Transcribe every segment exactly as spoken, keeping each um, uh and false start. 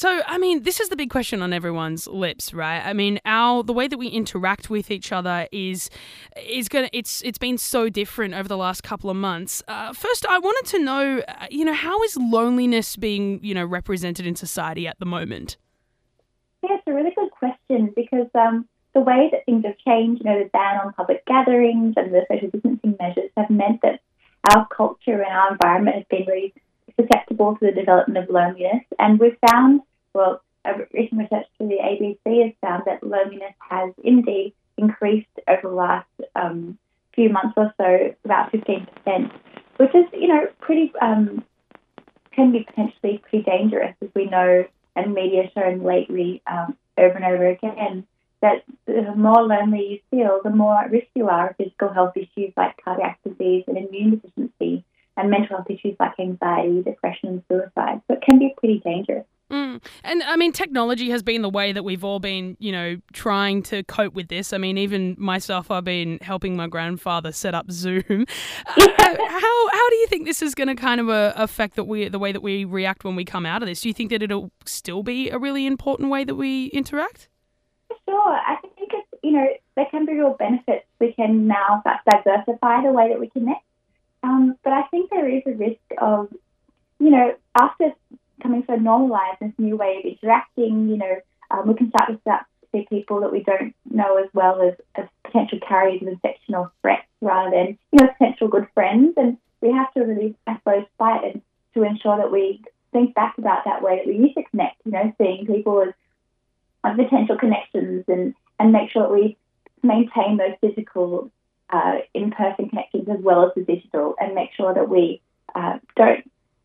So, I mean, this is the big question on everyone's lips, right? I mean, our the way that we interact with each other is is gonna it's it's been so different over the last couple of months. Uh, first, I wanted to know, uh, you know, how is loneliness being, you know, represented in society at the moment? Yeah, it's a really good question because um, the way that things have changed, you know, the ban on public gatherings and the social distancing measures have meant that our culture and our environment has been really susceptible to the development of loneliness. And we've found, well, a recent research through the A B C has found that loneliness has indeed increased over the last um, few months or so, about fifteen percent, which is, you know, pretty, um, can be potentially pretty dangerous, as we know, and media has shown lately um, over and over again, that the more lonely you feel, the more at risk you are of physical health issues like cardiac disease and immune deficiency, and mental health issues like anxiety, depression, and suicide. So it can be pretty dangerous. Mm. And I mean, technology has been the way that we've all been, you know, trying to cope with this. I mean, even myself, I've been helping my grandfather set up Zoom. Uh, how how do you think this is going to kind of uh, affect that we the way that we react when we come out of this? Do you think that it'll still be a really important way that we interact? Sure. I think it's, you know, there can be real benefits. We can now diversify the way that we connect. Um, but I think there is a risk of, you know, after coming so normalised, this new way of interacting, you know, um, we can start to start to see people that we don't know as well as, as potential carriers of infection or threats rather than, you know, potential good friends. And we have to really, I suppose, fight and to ensure that we think back about that way that we used to connect, you know, seeing people as, as potential connections and, and make sure that we maintain those physical Uh, in-person connections as well as the digital, and make sure that we uh, don't,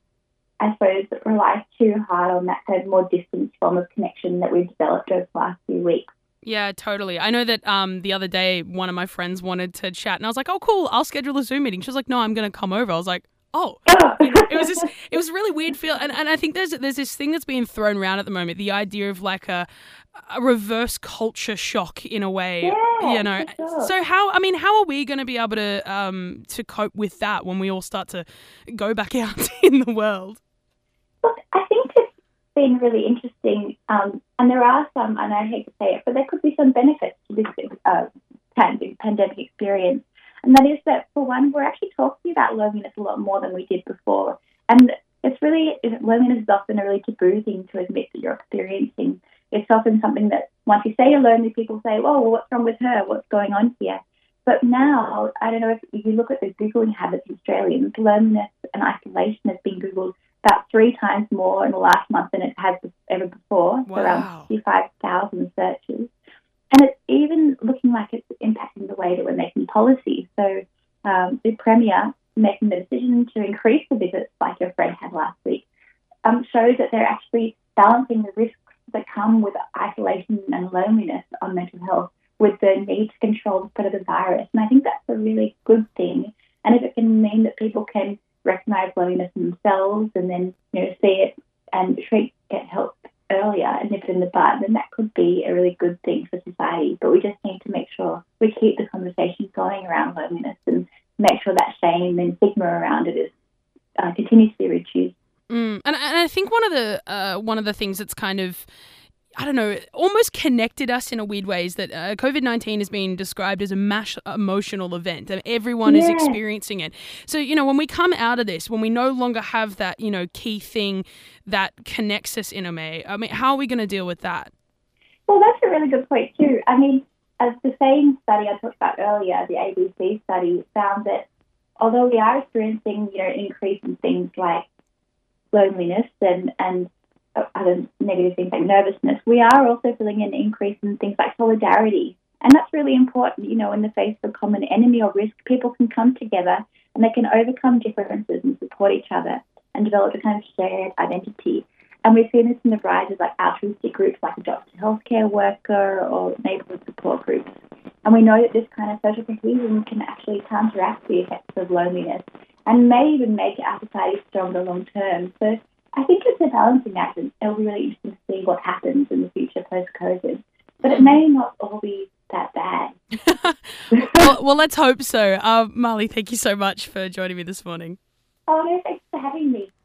I suppose, rely too hard on that kind of more distant form of connection that we've developed over the last few weeks. Yeah, totally. I know that um, the other day one of my friends wanted to chat and I was like, oh, cool, I'll schedule a Zoom meeting. She was like, no, I'm going to come over. I was like, oh, it was this, it was a really weird feel. And, and I think there's there's this thing that's being thrown around at the moment, the idea of like a, a reverse culture shock in a way, yeah, you know. Sure. So how, I mean, how are we going to be able to um to cope with that when we all start to go back out in the world? Look, I think it's been really interesting, um, and there are some, and I hate to say it, but there could be some benefits to this uh, pandemic experience. And that is that, for one, we're actually talking about loneliness a lot more than we did before. And it's really, loneliness is often a really taboo thing to admit that you're experiencing. It's often something that once you say you're lonely, people say, oh, well, what's wrong with her? What's going on here? But now, I don't know if you look at the Googling habits of Australians, loneliness and isolation has been Googled about three times more in the last month than it has ever before. Wow. So around fifty-five thousand searches. And it's even looking like it's impacting the way that we're making policy. So um, the Premier making the decision to increase the visits like your friend had last week um, shows that they're actually balancing the risks that come with isolation and loneliness on mental health with the need to control the spread of the virus. And I think that's a really good thing. And if it can mean that people can recognise loneliness in themselves and then, you know, see it and treat, get help earlier and nip it in the bud, then that could be a really good thing for society. But we just need to make sure we keep the conversation going around loneliness and make sure that shame and stigma around it is uh, continues to be reduced. Mm. And, and I think one of the uh, one of the things that's kind of, I don't know, almost connected us in a weird way is that uh, COVID nineteen has been described as a mass emotional event and everyone yeah. is experiencing it. So, you know, when we come out of this, when we no longer have that, you know, key thing that connects us in a way, I mean, how are we going to deal with that? Well, that's a really good point too. I mean, as the same study I talked about earlier, the A B C study, found that although we are experiencing, you know, an increase in things like loneliness and, and other negative things like nervousness, we are also feeling an increase in things like solidarity. And that's really important, you know, in the face of a common enemy or risk, people can come together and they can overcome differences and support each other and develop a kind of shared identity. And we've seen this in the rise of like altruistic groups like a doctor, healthcare worker or neighbourhood support groups. And we know that this kind of social cohesion can actually counteract the effects of loneliness and may even make our society stronger long term. So I think it's a balancing act, and it'll be really interesting to see what happens in the future post-COVID. But it may not all be that bad. well, well, let's hope so. Uh, Marley, thank you so much for joining me this morning. Oh, no, thanks for having me.